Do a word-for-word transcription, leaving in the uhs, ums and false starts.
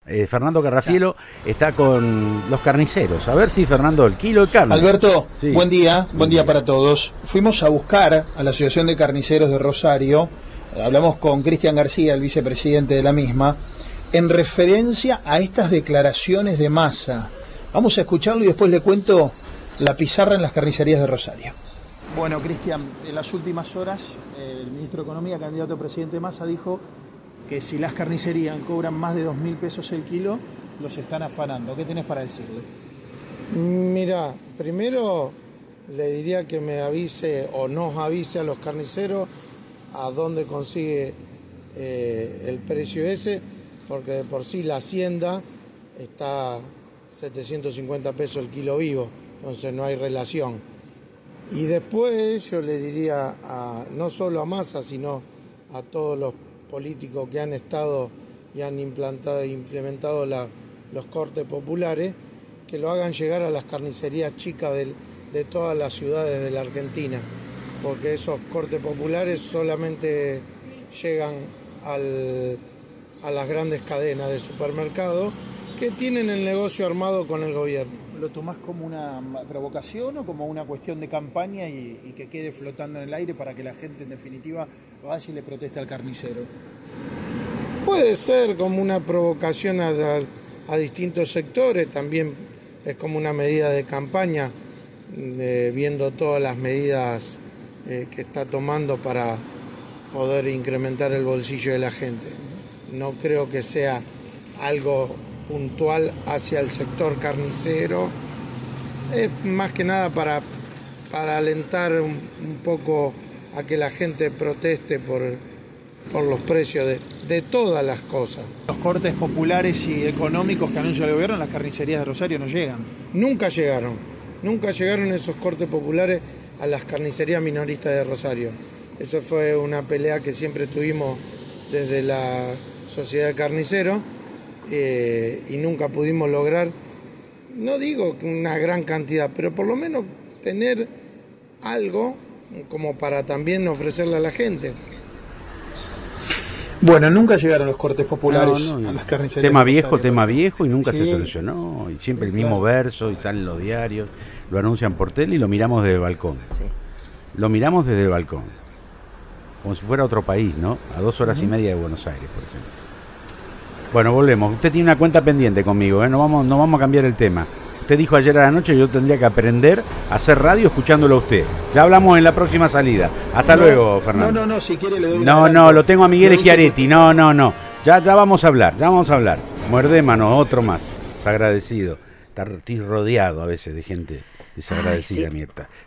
Eh, Fernando Carrafielo ya. Está con los carniceros. A ver si, Fernando, el kilo de carne. Alberto, sí. Buen día, buen día para todos. Fuimos a buscar a la Asociación de Carniceros de Rosario. Hablamos con Cristian García, el vicepresidente de la misma, en referencia a estas declaraciones de Massa. Vamos a escucharlo y después le cuento la pizarra en las carnicerías de Rosario. Bueno, Cristian, en las últimas horas el ministro de Economía, candidato a presidente Massa, dijo que si las carnicerías cobran más de dos mil pesos el kilo, los están afanando. ¿Qué tenés para decirle? Mira, primero le diría que me avise o nos avise a los carniceros a dónde consigue eh, el precio ese, porque de por sí la hacienda está setecientos cincuenta pesos el kilo vivo, entonces no hay relación. Y después yo le diría a, no solo a Massa, sino a todos los políticos que han estado y han implantado, implementado la, los cortes populares, que lo hagan llegar a las carnicerías chicas de, de todas las ciudades de la Argentina, porque esos cortes populares solamente llegan al, a las grandes cadenas de supermercados que tienen el negocio armado con el gobierno. ¿Lo tomás como una provocación o como una cuestión de campaña y, y que quede flotando en el aire para que la gente en definitiva vaya y le proteste al carnicero? Puede ser como una provocación a, a, a distintos sectores, también es como una medida de campaña, eh, viendo todas las medidas eh, que está tomando para poder incrementar el bolsillo de la gente. No creo que sea algo puntual hacia el sector carnicero, es más que nada para, para alentar un, un poco a que la gente proteste por, por los precios de, de todas las cosas. Los cortes populares y económicos que anuncia el gobierno en las carnicerías de Rosario no llegan. Nunca llegaron, nunca llegaron esos cortes populares a las carnicerías minoristas de Rosario. Eso fue una pelea que siempre tuvimos desde la Sociedad de Carniceros. Eh, y nunca pudimos lograr, no digo una gran cantidad, pero por lo menos tener algo como para también ofrecerle a la gente. Bueno, nunca llegaron los cortes populares no, no, no. a las carnicerías. Tema viejo, tema viejo y nunca sí. se solucionó. Y siempre sí, el mismo claro. verso y salen los diarios, lo anuncian por tele y lo miramos desde el balcón. Sí. Lo miramos desde el balcón, como si fuera otro país, ¿no? A dos horas uh-huh. y media de Buenos Aires, por ejemplo. Bueno, volvemos. Usted tiene una cuenta pendiente conmigo, ¿eh? No vamos, no vamos a cambiar el tema. Usted dijo ayer a la noche que yo tendría que aprender a hacer radio escuchándolo a usted. Ya hablamos en la próxima salida. Hasta no, luego, Fernando. No, no, no, si quiere le doy No, una no, lo tengo a Miguel Schiaretti. Que... No, no, no. Ya, ya vamos a hablar, ya vamos a hablar. Muerde mano, otro más. Desagradecido. Estoy rodeado a veces de gente desagradecida, Ay, sí. Mirta.